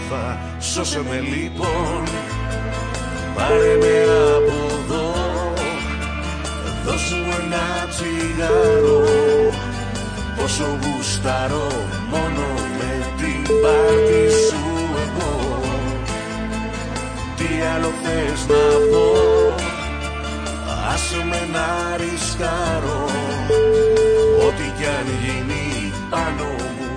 όμορφα, σώσε με λοιπόν. Πάρε με από εδώ, δώσ' μου ένα τσιγάρο. Πόσο γουστάρω μόνο με την πάρτι σου εγώ. Τι άλλο θες να πω, άσε με να ρισκάρω. Ό,τι κι αν γίνει πάνω μου